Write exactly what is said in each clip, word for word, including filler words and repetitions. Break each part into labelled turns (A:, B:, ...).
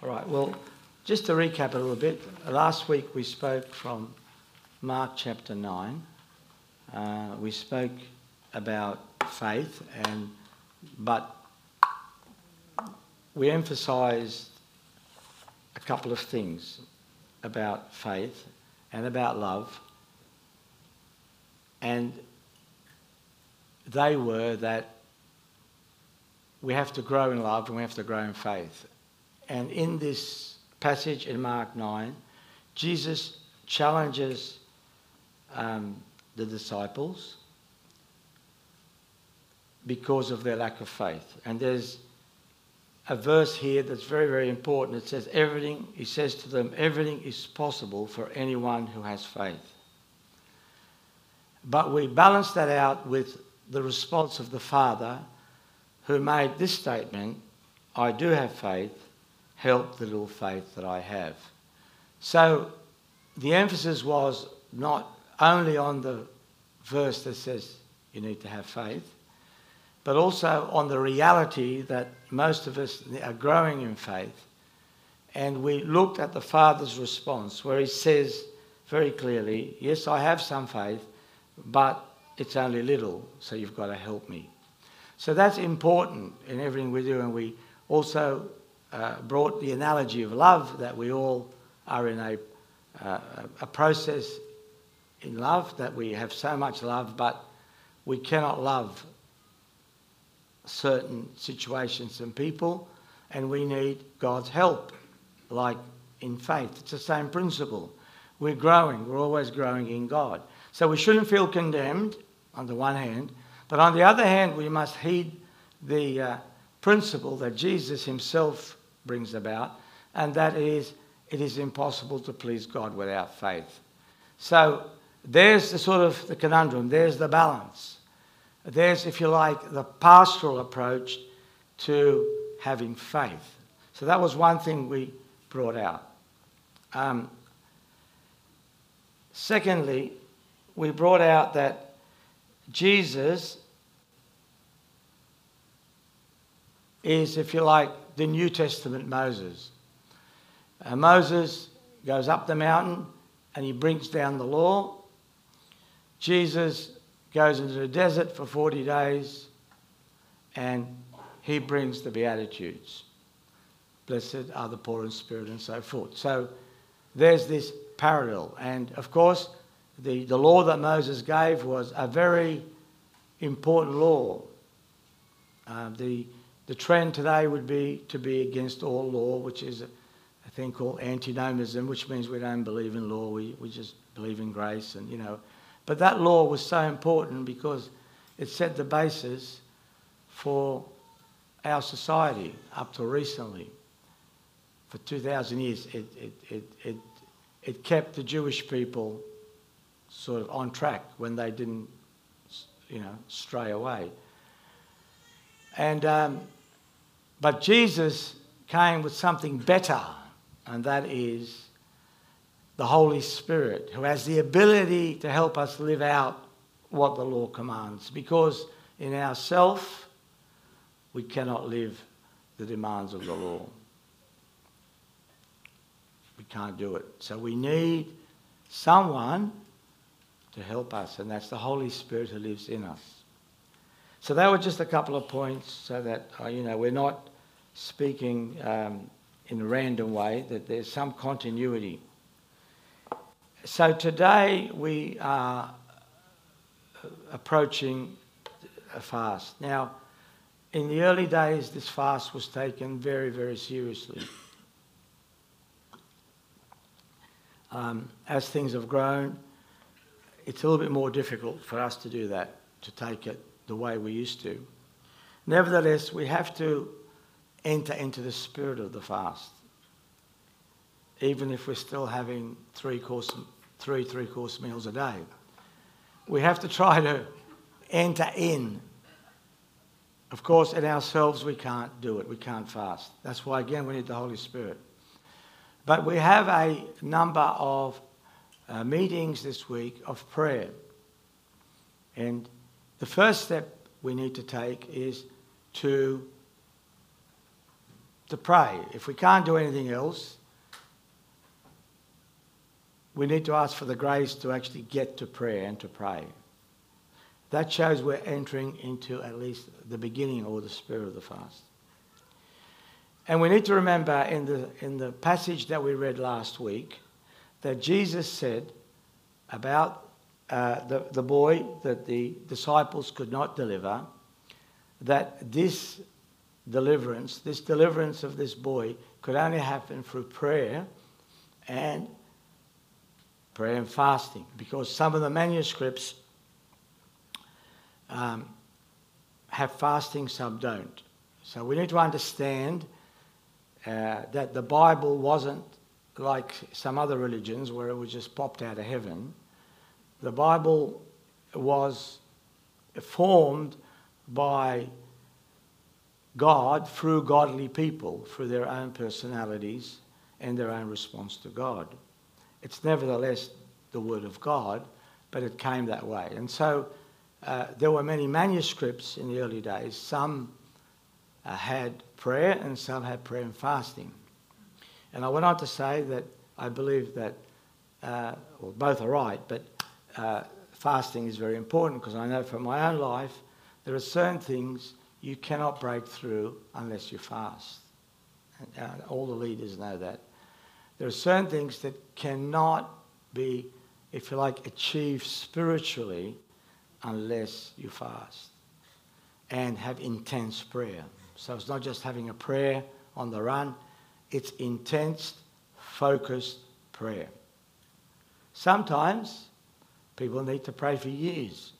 A: All right, well, just to recap a little bit, last week we spoke from Mark chapter nine. Uh, we spoke about faith, and but we emphasised a couple of things about faith and about love, and they were that we have to grow in love and we have to grow in faith. And in this passage in Mark nine, Jesus challenges um, the disciples because of their lack of faith. And there's a verse here that's very, very important. It says, everything, he says to them, everything is possible for anyone who has faith. But we balance that out with the response of the Father, who made this statement, I do have faith, help the little faith that I have. So the emphasis was not only on the verse that says you need to have faith, but also on the reality that most of us are growing in faith. And we looked at the Father's response, where he says very clearly, yes, I have some faith, but it's only little, so you've got to help me. So that's important in everything we do. And we also uh, brought the analogy of love, that we all are in a, uh, a process in love, that we have so much love, but we cannot love certain situations and people, and we need God's help, like in faith. It's the same principle. We're growing. We're always growing in God. So we shouldn't feel condemned, on the one hand, but on the other hand, we must heed the uh, principle that Jesus himself brings about, and that is, it is impossible to please God without faith. So there's the sort of the conundrum. There's the balance. There's, if you like, the pastoral approach to having faith. So that was one thing we brought out. Um, secondly, we brought out that Jesus is, if you like, the New Testament Moses. Uh, Moses goes up the mountain and he brings down the law. Jesus goes into the desert for forty days and he brings the Beatitudes. Blessed are the poor in spirit, and so forth. So there's this parallel. And of course, the, the law that Moses gave was a very important law. Uh, the, the trend today would be to be against all law, which is a, a thing called antinomianism, which means we don't believe in law, we, we just believe in grace, and you know. But that law was so important because it set the basis for our society up to recently. For two thousand years, it, it, it, it, it kept the Jewish people sort of on track when they didn't, you know, stray away. And um, but Jesus came with something better, and that is the Holy Spirit, who has the ability to help us live out what the law commands. Because in ourself, we cannot live the demands of the law. We can't do it. So we need someone to help us, and that's the Holy Spirit who lives in us. So that were just a couple of points, so that uh, you know, we're not speaking um, in a random way, that there's some continuity. So today we are approaching a fast. Now, in the early days, this fast was taken very, very seriously. Um, as things have grown, it's a little bit more difficult for us to do that, to take it the way we used to. Nevertheless, we have to enter into the spirit of the fast, even if we're still having three course, three three-course meals a day. We have to try to enter in. Of course, in ourselves, we can't do it. We can't fast. That's why, again, we need the Holy Spirit. But we have a number of uh, meetings this week of prayer. And the first step we need to take is to to pray. If we can't do anything else, we need to ask for the grace to actually get to prayer and to pray. That shows we're entering into at least the beginning or the spirit of the fast. And we need to remember in the, in the passage that we read last week that Jesus said about uh, the, the boy that the disciples could not deliver, that this deliverance, this deliverance of this boy could only happen through prayer and prayer and fasting, because some of the manuscripts um, have fasting, some don't. So we need to understand uh, that the Bible wasn't like some other religions where it was just popped out of heaven. The Bible was formed by God through godly people, through their own personalities and their own response to God. It's nevertheless the Word of God, but it came that way. And so uh, there were many manuscripts in the early days. Some uh, had prayer and some had prayer and fasting. And I went on to say that I believe that, uh, well, both are right, but uh, fasting is very important, because I know from my own life there are certain things you cannot break through unless you fast. And uh, all the leaders know that. There are certain things that cannot be, if you like, achieved spiritually unless you fast and have intense prayer. So it's not just having a prayer on the run, it's intense, focused prayer. Sometimes people need to pray for years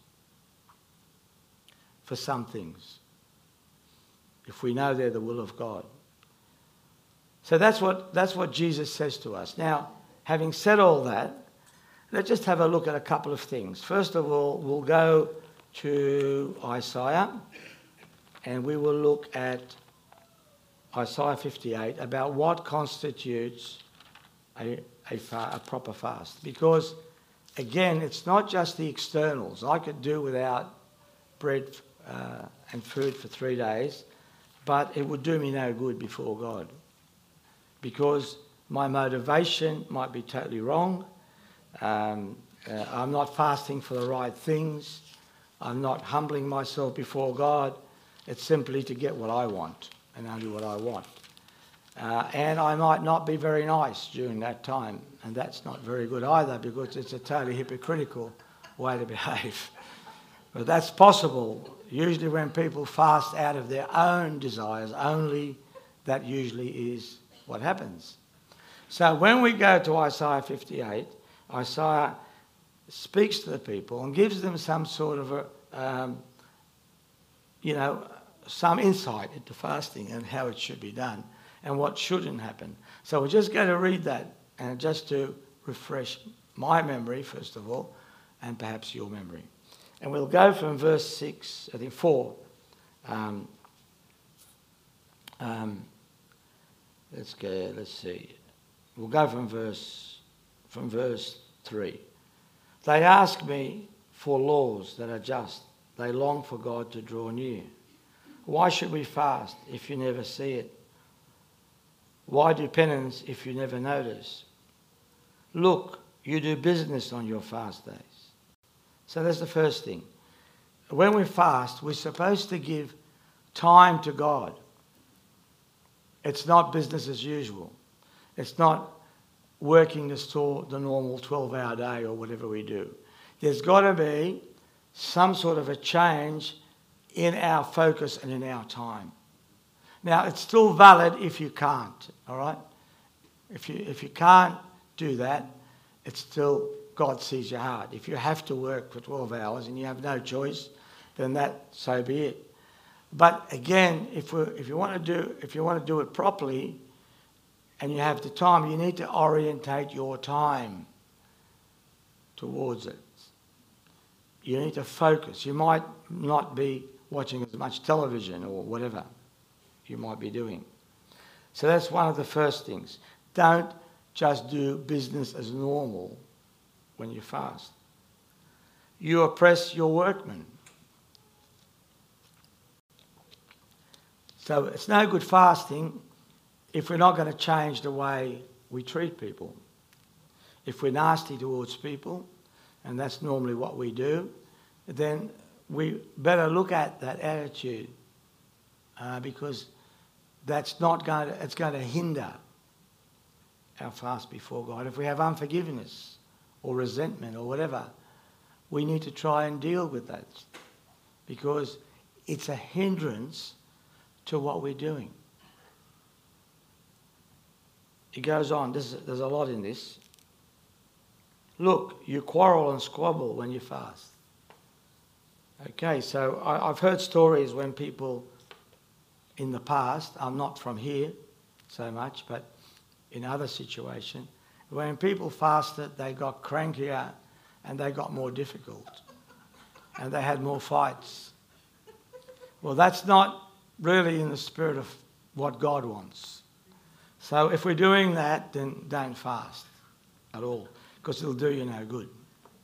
A: for some things, if we know they're the will of God. So that's what, that's what Jesus says to us. Now, having said all that, let's just have a look at a couple of things. First of all, we'll go to Isaiah, and we will look at Isaiah fifty-eight, about what constitutes a, a, fa- a proper fast. Because, again, it's not just the externals. I could do without bread uh, and food for three days, but it would do me no good before God, because my motivation might be totally wrong. Um, uh, I'm not fasting for the right things. I'm not humbling myself before God. It's simply to get what I want, and only what I want. Uh, and I might not be very nice during that time, and that's not very good either, because it's a totally hypocritical way to behave. But that's possible. Usually when people fast out of their own desires only, that usually is what happens. So when we go to Isaiah fifty-eight, Isaiah speaks to the people and gives them some sort of a, um, you know, some insight into fasting and how it should be done and what shouldn't happen. So we're just going to read that, and just to refresh my memory, first of all, and perhaps your memory. And we'll go from verse six, I think four. Um, um, let's go, let's see. We'll go from verse, from verse three. They ask me for laws that are just. They long for God to draw near. Why should we fast if you never see it? Why do penance if you never notice? Look, you do business on your fast days. So that's the first thing. When we fast, we're supposed to give time to God. It's not business as usual. It's not working the store the normal twelve-hour day or whatever we do. There's got to be some sort of a change in our focus and in our time. Now, it's still valid if you can't, all right? If you, if you can't do that, it's still, God sees your heart. If you have to work for twelve hours and you have no choice, then that, so be it. But again, if we if you want to do if you want to do it properly and you have the time, you need to orientate your time towards it. You need to focus. You might not be watching as much television or whatever you might be doing. So that's one of the first things. Don't just do business as normal when you fast. You oppress your workmen. So it's no good fasting if we're not going to change the way we treat people, if we're nasty towards people, and that's normally what we do, then we better look at that attitude uh, because that's not going to, it's going to hinder our fast before God. If we have unforgiveness or resentment or whatever, we need to try and deal with that because it's a hindrance to what we're doing. It goes on. There's, there's a lot in this. Look, you quarrel and squabble when you fast. Okay, so I, I've heard stories when people in the past, I'm not from here so much, but in other situations, when people fasted, they got crankier and they got more difficult and they had more fights. Well, that's not really in the spirit of what God wants. So if we're doing that, then don't fast at all, because it'll do you no good.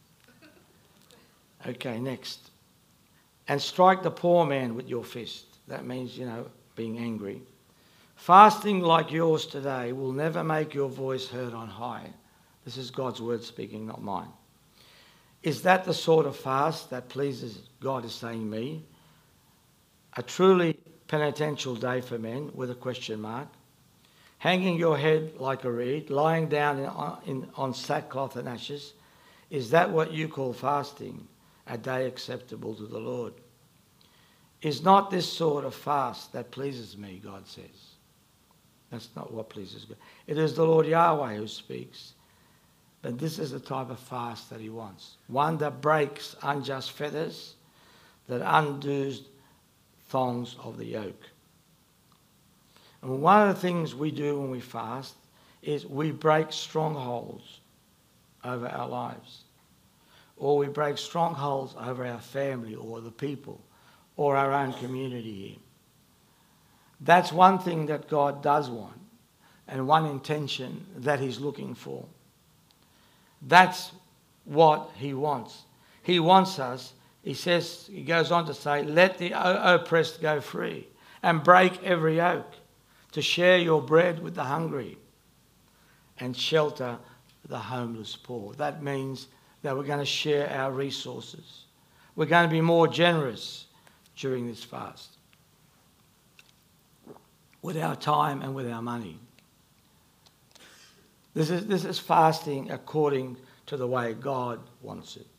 A: Okay, next. And strike the poor man with your fist. That means, you know, being angry. Fasting like yours today will never make your voice heard on high. This is God's word speaking, not mine. Is that the sort of fast that pleases God, is saying me? A truly penitential day for men, with a question mark. Hanging your head like a reed, lying down in, in, on sackcloth and ashes. Is that what you call fasting? A day acceptable to the Lord. Is not this sort of fast that pleases me, God says. That's not what pleases God. It is the Lord Yahweh who speaks. But this is the type of fast that he wants. One that breaks unjust fetters, that undoes thongs of the yoke. And one of the things we do when we fast is we break strongholds over our lives. Or we break strongholds over our family or the people or our own community here. That's one thing that God does want and one intention that he's looking for. That's what he wants. He wants us, he says, he goes on to say, let the oppressed go free and break every yoke, to share your bread with the hungry and shelter the homeless poor. That means that we're going to share our resources. We're going to be more generous during this fast with our time and with our money. This is, this is fasting according to the way God wants it.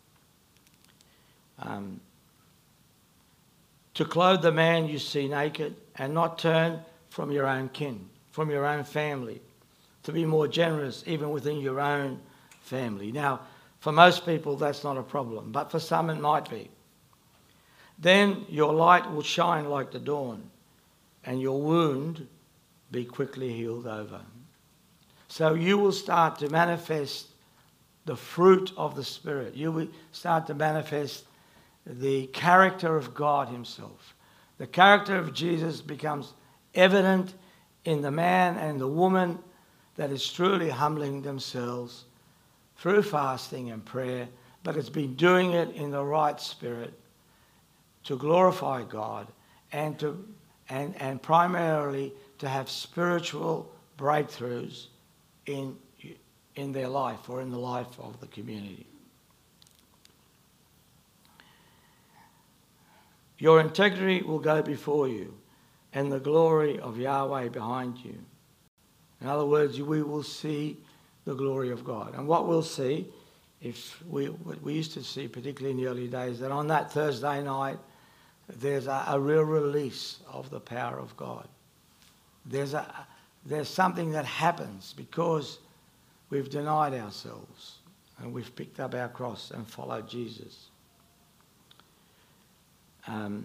A: Um, to clothe the man you see naked and not turn from your own kin, from your own family, to be more generous even within your own family. Now, for most people, that's not a problem, but for some it might be. Then your light will shine like the dawn, and your wound be quickly healed over. So you will start to manifest the fruit of the Spirit. You will start to manifest the character of God himself. The character of Jesus becomes evident in the man and the woman that is truly humbling themselves through fasting and prayer, but it's been doing it in the right spirit to glorify God and to and, and primarily to have spiritual breakthroughs in, in their life or in the life of the community. Your integrity will go before you, and the glory of Yahweh behind you. In other words, we will see the glory of God. And what we'll see, if we what we used to see, particularly in the early days, that on that Thursday night, there's a, a real release of the power of God. There's a there's something that happens because we've denied ourselves and we've picked up our cross and followed Jesus. Um,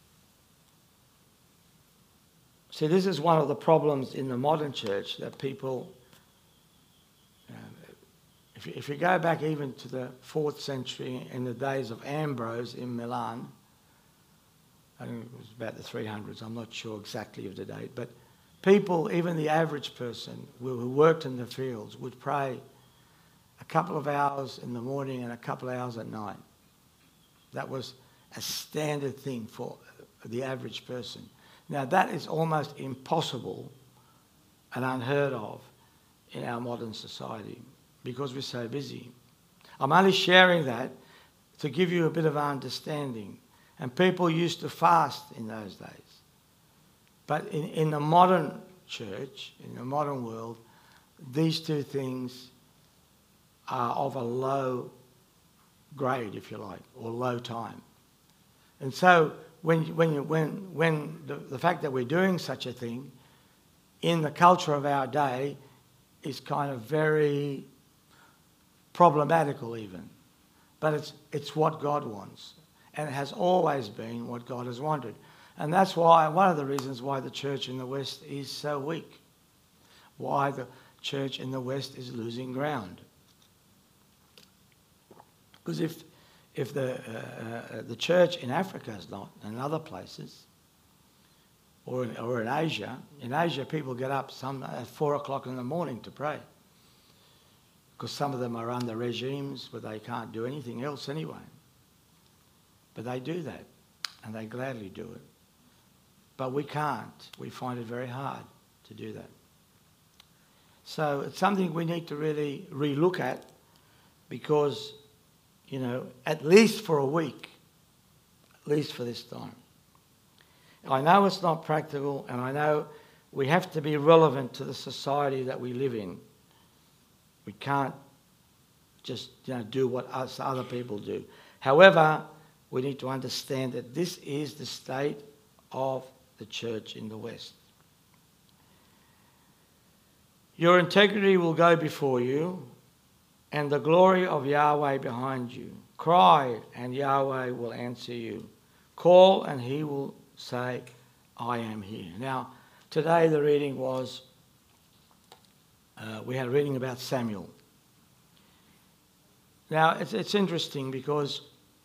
A: See, this is one of the problems in the modern church, that people, uh, if, you, if you go back even to the fourth century, in the days of Ambrose in Milan, I think it was about the three hundreds, I'm not sure exactly of the date, but people, even the average person who worked in the fields, would pray a couple of hours in the morning and a couple of hours at night. That was a standard thing for the average person. Now, that is almost impossible and unheard of in our modern society because we're so busy. I'm only sharing that to give you a bit of understanding. And people used to fast in those days. But in, in the modern church, in the modern world, these two things are of a low grade, if you like, or low time. And so when, when, you, when, when the, the fact that we're doing such a thing in the culture of our day is kind of very problematical even. But it's, it's what God wants. And it has always been what God has wanted. And that's why, one of the reasons why the church in the West is so weak. Why the church in the West is losing ground. Because if, if the, uh, uh, the church in Africa is not, and other places, or in, or in Asia, in Asia people get up some at four o'clock in the morning to pray. Because some of them are under regimes where they can't do anything else anyway. But they do that, and they gladly do it. But we can't. We find it very hard to do that. So it's something we need to really relook at because, you know, at least for a week, at least for this time. I know it's not practical, and I know we have to be relevant to the society that we live in. We can't just, you know, do what us other people do. However, we need to understand that this is the state of the church in the West. Your integrity will go before you, and the glory of Yahweh behind you. Cry, and Yahweh will answer you. Call, and he will say, I am here. Now, today the reading was, uh, we had a reading about Samuel. Now, it's, it's interesting because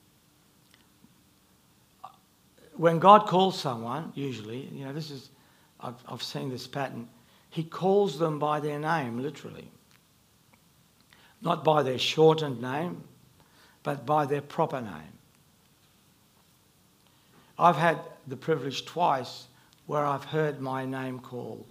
A: when God calls someone, usually, you know, this is, I've, I've seen this pattern, he calls them by their name, literally. Not by their shortened name, but by their proper name. I've had the privilege twice where I've heard my name called.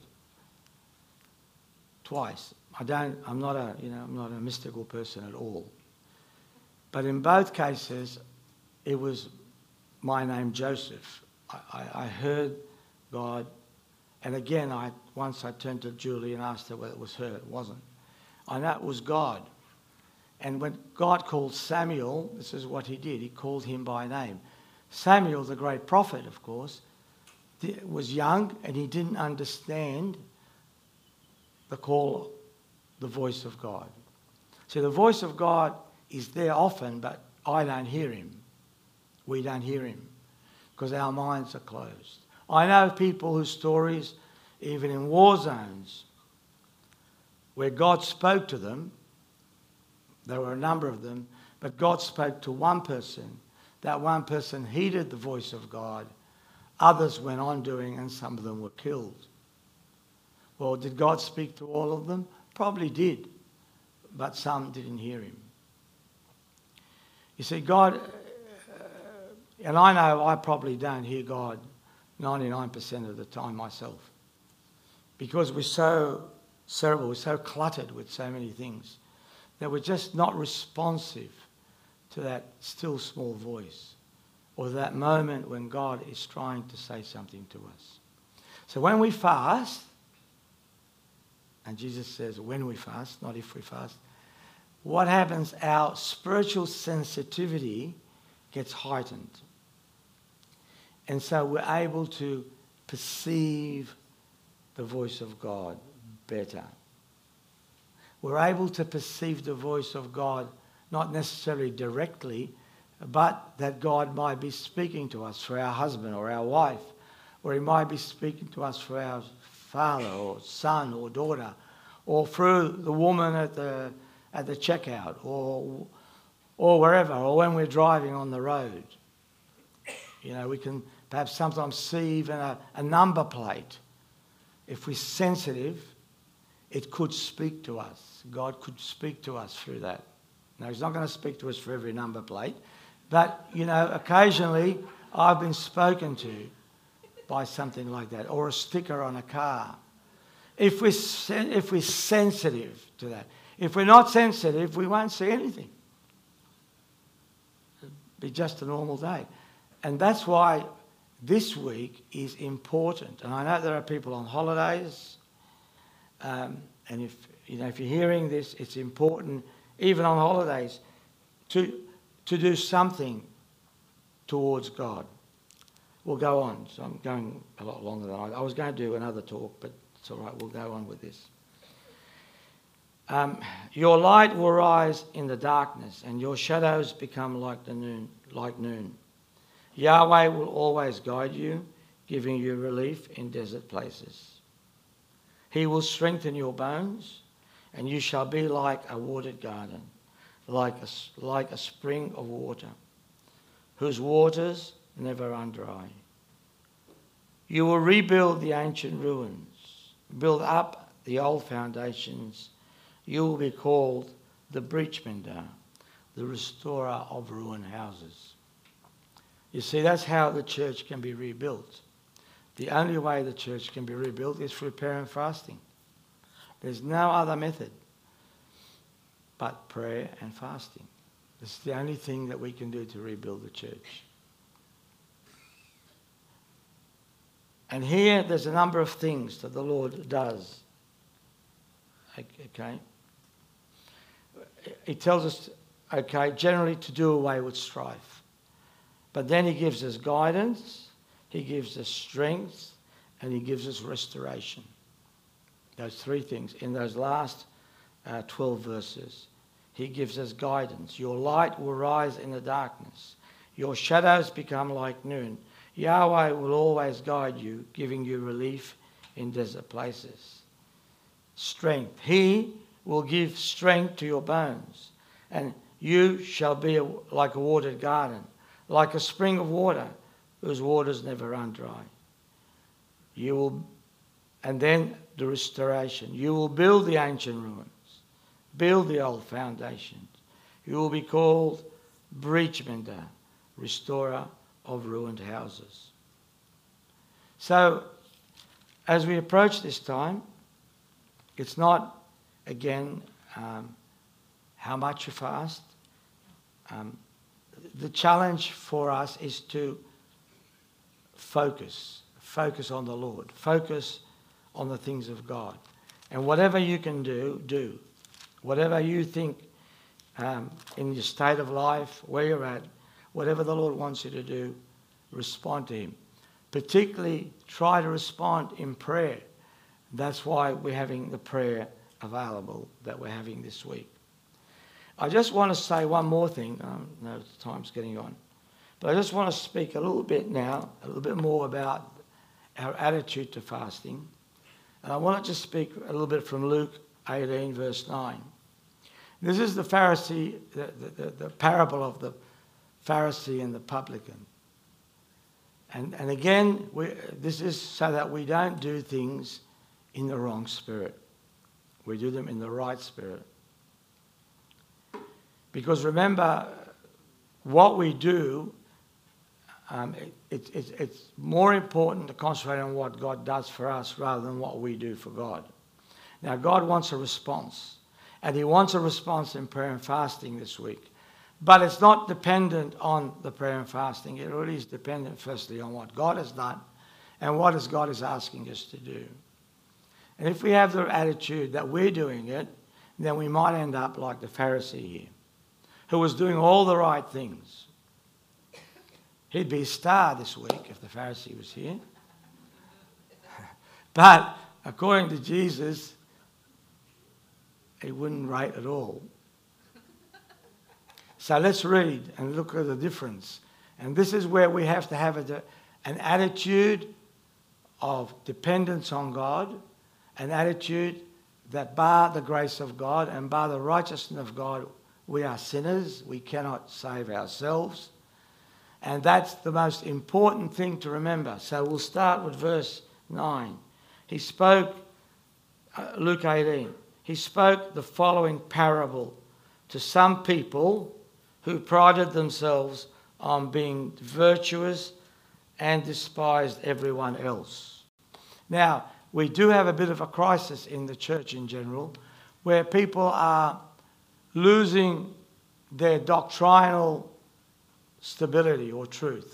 A: Twice. I don't, I'm not a, you know, I'm not a mystical person at all. But in both cases, it was my name, Joseph. I, I, I heard God, and again, I once I turned to Julie and asked her whether it was her. It wasn't. I know it was God. And when God called Samuel, this is what he did. He called him by name. Samuel, the great prophet, of course, was young and he didn't understand the call, the voice of God. So the voice of God is there often, but I don't hear him. We don't hear him because our minds are closed. I know people whose stories, even in war zones, where God spoke to them, there were a number of them, but God spoke to one person. That one person heeded the voice of God. Others went on doing, and some of them were killed. Well, did God speak to all of them? Probably did, but some didn't hear him. You see, God, uh, and I know I probably don't hear God ninety-nine percent of the time myself because we're so cerebral, we're so cluttered with so many things that we're just not responsive to that still small voice or that moment when God is trying to say something to us. So when we fast, and Jesus says when we fast, not if we fast, what happens? Our spiritual sensitivity gets heightened. And so we're able to perceive the voice of God better. We're able to perceive the voice of God not necessarily directly, but that God might be speaking to us for our husband or our wife, or he might be speaking to us for our father or son or daughter, or through the woman at the at the checkout, or or wherever, or when we're driving on the road. You know, we can perhaps sometimes see even a, a number plate. If we're sensitive, it could speak to us. God could speak to us through that. Now, he's not going to speak to us for every number plate, but, you know, occasionally I've been spoken to by something like that, or a sticker on a car. if we're, sen- if we're sensitive to that. If we're not sensitive, we won't see anything. It'll be just a normal day. And that's why this week is important. And I know there are people on holidays. Um, and if, you know, if you're hearing this, it's important, even on holidays, to, to do something towards God. We'll go on. So I'm going a lot longer than I, I was going to do another talk, but it's all right. We'll go on with this. Um, your light will rise in the darkness, and your shadows become like the noon, like noon. Yahweh will always guide you, giving you relief in desert places. He will strengthen your bones, and you shall be like a watered garden, like a, like a spring of water, whose waters never run dry. You will rebuild the ancient ruins, build up the old foundations. You will be called the breach mender, the restorer of ruined houses. You see, that's how the church can be rebuilt. The only way the church can be rebuilt is through prayer and fasting. There's no other method but prayer and fasting. It's the only thing that we can do to rebuild the church. And here there's a number of things that the Lord does. Okay? He tells us, okay, generally to do away with strife. But then he gives us guidance, he gives us strength, and he gives us restoration. Those three things. In those last uh, twelve verses, he gives us guidance. Your light will rise in the darkness. Your shadows become like noon. Yahweh will always guide you, giving you relief in desert places. Strength. He will give strength to your bones, and you shall be a, like a watered garden, like a spring of water, whose waters never run dry. You will, and then the restoration. You will build the ancient ruins, build the old foundations. You will be called breach mender, restorer of ruined houses. So, as we approach this time, it's not, again, um, how much you fast. Um, the challenge for us is to focus, focus on the Lord, focus on the things of God. And whatever you can do, do. Whatever you think um, in your state of life, where you're at, whatever the Lord wants you to do, respond to him. Particularly, try to respond in prayer. That's why we're having the prayer available that we're having this week. I just want to say one more thing. Um, no, time's getting on. But I just want to speak a little bit now, a little bit more about our attitude to fasting. And I want to just speak a little bit from Luke eighteen, verse nine. This is the Pharisee, the, the, the parable of the Pharisee and the publican. And, and again, we, this is so that we don't do things in the wrong spirit. We do them in the right spirit. Because remember, what we do, um, it, it, it, it's more important to concentrate on what God does for us rather than what we do for God. Now, God wants a response. And he wants a response in prayer and fasting this week. But it's not dependent on the prayer and fasting. It really is dependent, firstly, on what God has done and what is God is asking us to do. And if we have the attitude that we're doing it, then we might end up like the Pharisee here, who was doing all the right things. He'd be a star this week if the Pharisee was here. But according to Jesus, he wouldn't rate at all. So let's read and look at the difference. And this is where we have to have a, an attitude of dependence on God, an attitude that bar the grace of God and bar the righteousness of God, we are sinners, we cannot save ourselves. And that's the most important thing to remember. So we'll start with verse nine. He spoke, uh, Luke eighteen, he spoke the following parable to some people who prided themselves on being virtuous and despised everyone else. Now, we do have a bit of a crisis in the church in general, where people are losing their doctrinal stability or truth.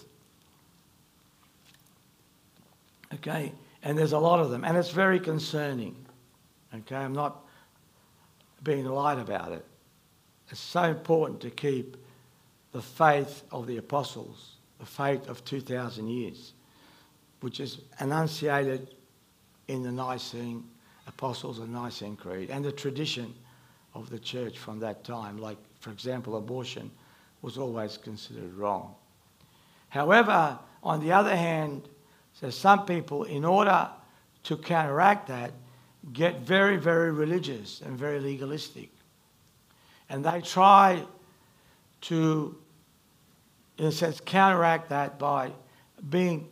A: Okay, and there's a lot of them, and it's very concerning. Okay, I'm not being light about it. It's so important to keep the faith of the apostles, the faith of two thousand years, which is enunciated in the Nicene Apostles and Nicene Creed, and the tradition of the church from that time. Like, for example, abortion was always considered wrong. However, on the other hand, so some people, in order to counteract that, get very, very religious and very legalistic. And they try to, in a sense, counteract that by being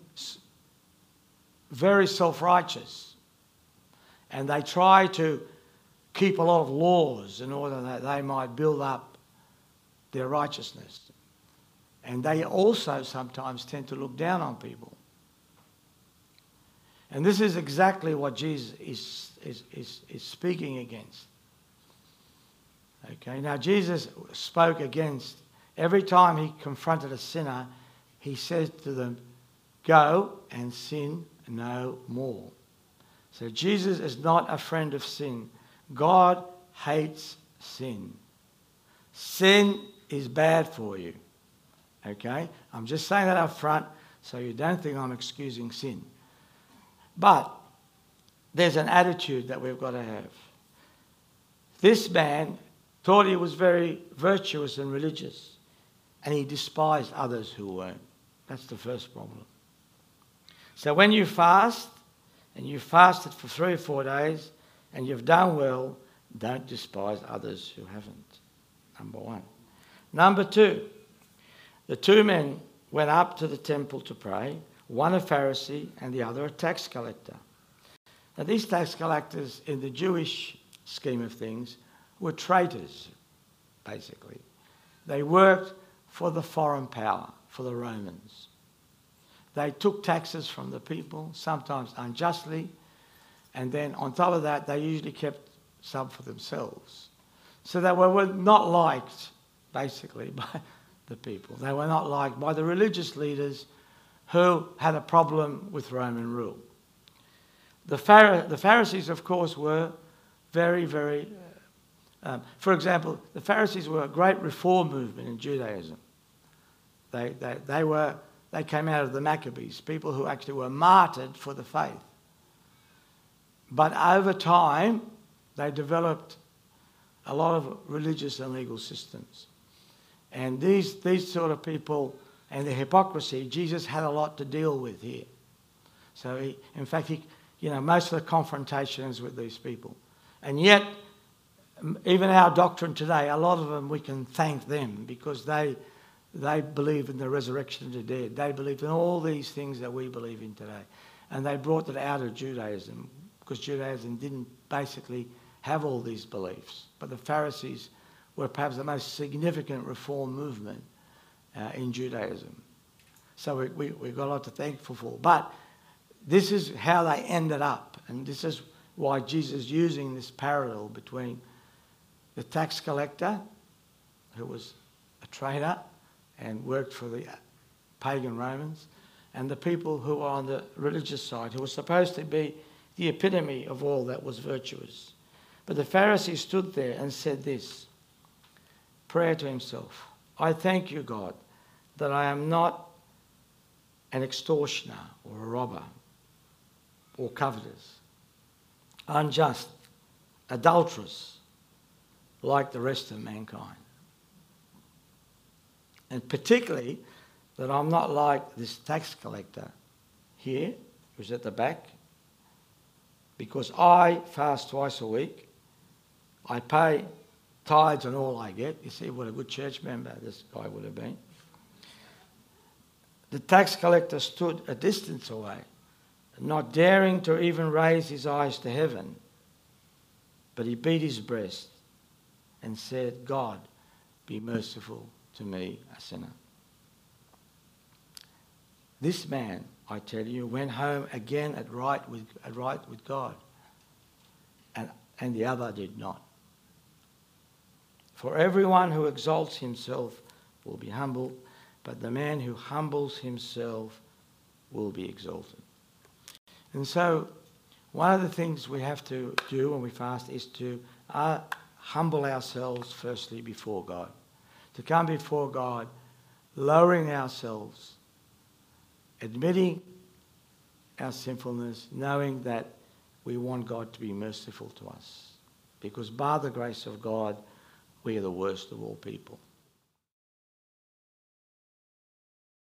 A: very self-righteous. And they try to keep a lot of laws in order that they might build up their righteousness. And they also sometimes tend to look down on people. And this is exactly what Jesus is, is, is, is speaking against. Okay, now Jesus spoke against, every time he confronted a sinner, he said to them, go and sin no more. So Jesus is not a friend of sin. God hates sin. Sin is bad for you. Okay? I'm just saying that up front so you don't think I'm excusing sin. But there's an attitude that we've got to have. This man thought he was very virtuous and religious, and he despised others who weren't. That's the first problem. So when you fast, and you fasted for three or four days, and you've done well, don't despise others who haven't. Number one. Number two, the two men went up to the temple to pray, one a Pharisee and the other a tax collector. Now these tax collectors, in the Jewish scheme of things, were traitors, basically. They worked for the foreign power, for the Romans. They took taxes from the people, sometimes unjustly, and then on top of that, they usually kept some for themselves. So they were not liked, basically, by the people. They were not liked by the religious leaders who had a problem with Roman rule. The, Phar- the Pharisees, of course, were very, very... Uh, um, for example, the Pharisees were a great reform movement in Judaism. They, they, they, were, they came out of the Maccabees, people who actually were martyred for the faith. But over time, they developed a lot of religious and legal systems. And these, these sort of people and the hypocrisy, Jesus had a lot to deal with here. So, he, in fact, he, you know, most of the confrontations with these people. And yet, even our doctrine today, a lot of them, we can thank them because they, they believe in the resurrection of the dead. They believe in all these things that we believe in today. And they brought it out of Judaism because Judaism didn't basically have all these beliefs. But the Pharisees were perhaps the most significant reform movement uh, in Judaism. So we, we, we've got a lot to thankful for. But this is how they ended up. And this is why Jesus is using this parallel between the tax collector, who was a traitor and worked for the pagan Romans, and the people who were on the religious side, who were supposed to be the epitome of all that was virtuous. But the Pharisee stood there and said this, prayer to himself, I thank you, God, that I am not an extortioner or a robber or covetous, unjust, adulterous, like the rest of mankind. And particularly that I'm not like this tax collector here, who's at the back, because I fast twice a week. I pay tithes on all I get. You see what a good church member this guy would have been. The tax collector stood a distance away, not daring to even raise his eyes to heaven. But he beat his breast and said, God, be merciful to me, a sinner. This man I tell you, went home again at right with, at right with God, and, and the other did not. For everyone who exalts himself will be humbled, but the man who humbles himself will be exalted. And so one of the things we have to do when we fast is to uh, humble ourselves firstly before God. To come before God, lowering ourselves, admitting our sinfulness, knowing that we want God to be merciful to us. Because by the grace of God, we are the worst of all people.